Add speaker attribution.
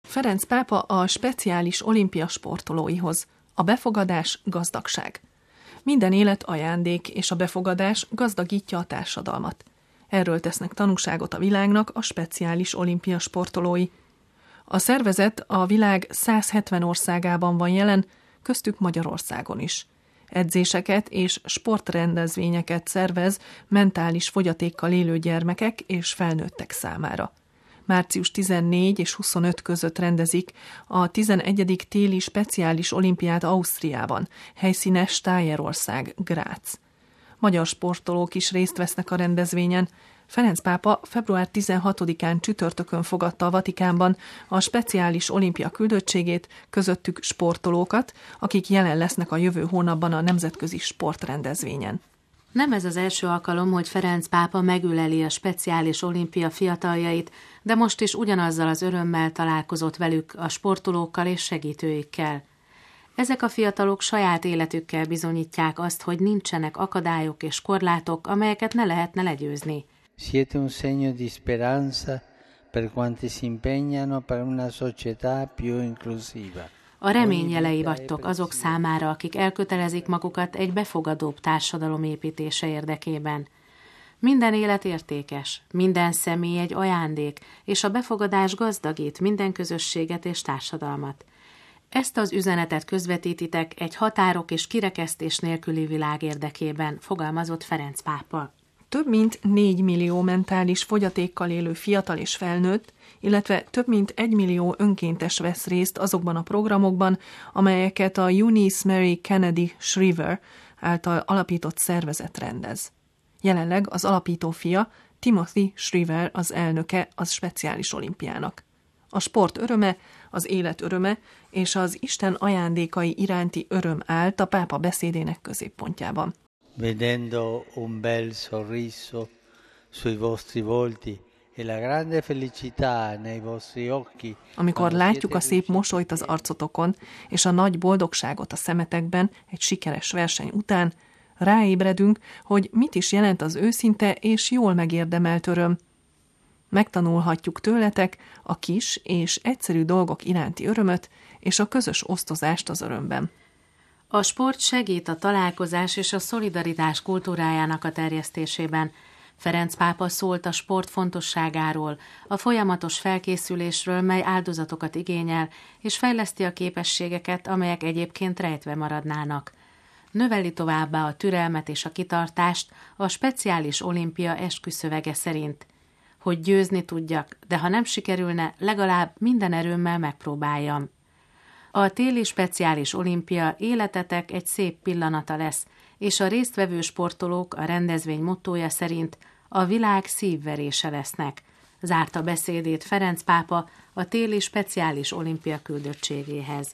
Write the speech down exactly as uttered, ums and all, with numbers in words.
Speaker 1: Ferenc pápa a speciális olimpia sportolóihoz. A befogadás gazdagság. Minden élet ajándék, és a befogadás gazdagítja a társadalmat. Erről tesznek tanúságot a világnak a speciális olimpia sportolói. A szervezet a világ száz hetven országában van jelen, köztük Magyarországon is. Edzéseket és sportrendezvényeket szervez mentális fogyatékkal élő gyermekek és felnőttek számára. március tizennégy és huszonöt között rendezik a tizenegyedik téli speciális olimpiát Ausztriában, helyszíne Stájerország, Grác. Magyar sportolók is részt vesznek a rendezvényen. Ferenc pápa február tizenhatodikán csütörtökön fogadta a Vatikánban a speciális olimpia küldöttségét, közöttük sportolókat, akik jelen lesznek a jövő hónapban a nemzetközi sportrendezvényen.
Speaker 2: Nem ez az első alkalom, hogy Ferenc pápa megüleli a speciális olimpia fiataljait, de most is ugyanazzal az örömmel találkozott velük, a sportolókkal és segítőikkel. Ezek a fiatalok saját életükkel bizonyítják azt, hogy nincsenek akadályok és korlátok, amelyeket ne lehetne legyőzni.
Speaker 3: Siete un segno di speranza per quanti si impegnano per una società più inclusiva.
Speaker 2: A remény jelei vagytok azok számára, akik elkötelezik magukat egy befogadóbb társadalom építése érdekében. Minden élet értékes, minden személy egy ajándék, és a befogadás gazdagít minden közösséget és társadalmat. Ezt az üzenetet közvetítitek egy határok és kirekesztés nélküli világ érdekében, fogalmazott Ferenc pápa.
Speaker 1: Több mint négy millió mentális fogyatékkal élő fiatal és felnőtt, illetve több mint egy millió önkéntes vesz részt azokban a programokban, amelyeket a Eunice Mary Kennedy Shriver által alapított szervezet rendez. Jelenleg az alapító fia, Timothy Shriver az elnöke az speciális olimpiának. A sport öröme, az élet öröme és az Isten ajándékai iránti öröm állt a pápa beszédének középpontjában.
Speaker 3: Vedendo un bel sorriso sui vostri volti e la grande felicità nei vostri occhi.
Speaker 1: Amikor látjuk a szép mosolyt az arcotokon és a nagy boldogságot a szemetekben egy sikeres verseny után, ráébredünk, hogy mit is jelent az őszinte és jól megérdemelt öröm. Megtanulhatjuk tőletek a kis és egyszerű dolgok iránti örömöt és a közös osztozást az örömben.
Speaker 2: A sport segít a találkozás és a szolidaritás kultúrájának a terjesztésében. Ferenc pápa szólt a sport fontosságáról, a folyamatos felkészülésről, mely áldozatokat igényel, és fejleszti a képességeket, amelyek egyébként rejtve maradnának. Növeli továbbá a türelmet és a kitartást a speciális olimpia esküszövege szerint. Hogy győzni tudjak, de ha nem sikerülne, legalább minden erőmmel megpróbáljam. A téli speciális olimpia életetek egy szép pillanata lesz, és a résztvevő sportolók a rendezvény mottója szerint a világ szívverése lesznek. Zárta beszédét Ferenc pápa a téli speciális olimpia küldöttségéhez.